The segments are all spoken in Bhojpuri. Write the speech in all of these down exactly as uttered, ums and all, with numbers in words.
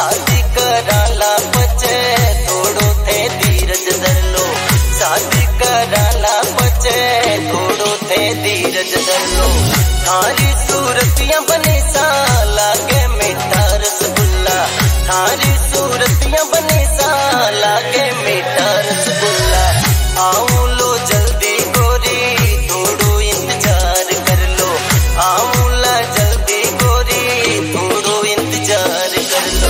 शादी कराला बचे थोड़ो थे धीरज धर लो, शादी कराला बचे थोड़ो थे धीरज धर लो। थारी सूरतियां बने सा लागे मीठा रसगुल्ला, थारी सूरतियां बने सा लागे मीठा रसगुल्ला। आओ लो जल्दी गोरी थोड़ो इंतजार कर लो, आओ ला जल्दी गोरी थोड़ो इंतजार कर लो।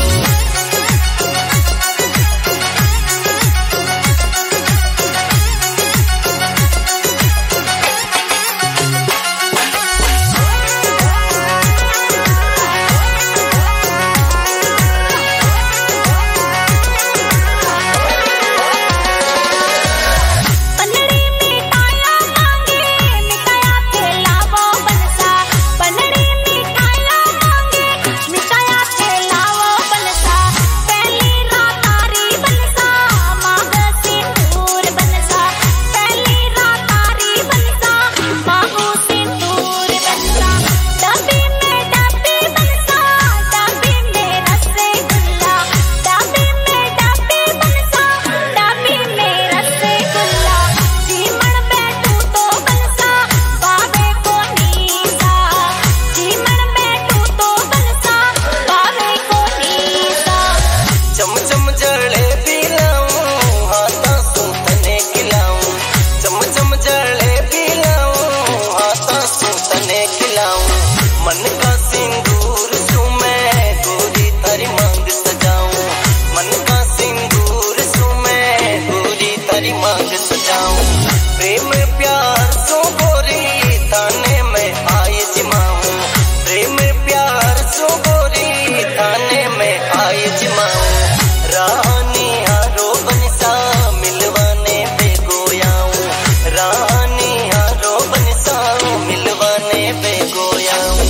मन का सिंदूर सुमे गोरी तारी मांग सजाऊं, मन का सिंदूर सुमे गोरी तारी मांग सजाऊं। प्रेम प्यार सो गोरी थाने में आए जिमाऊं, प्रेम प्यार सो गोरी थाने में आए जिमाऊं। रानी हारो बनसा मिलवाने बेगोयाऊं, रानी हारो बनसा मिलवाने बेगोयाऊं।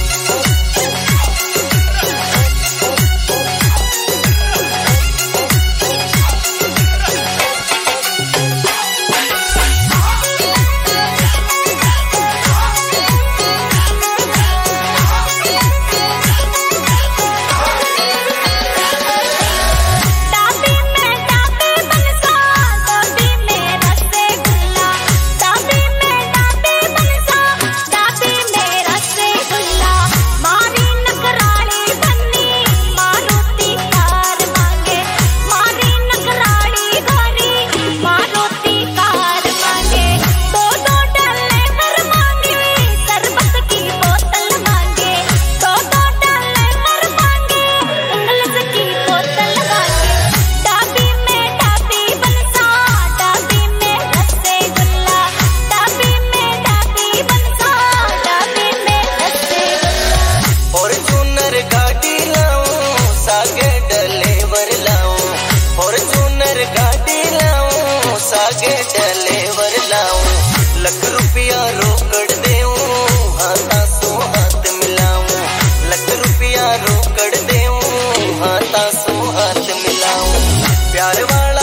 सागे डलेवर लाऊं, लख रुपया रोकड़ देऊं हाथा सो हाथ मिलाऊं, लख रुपया रोकड़ देऊं हाथा सो हाथ मिलाऊं। प्यार वाला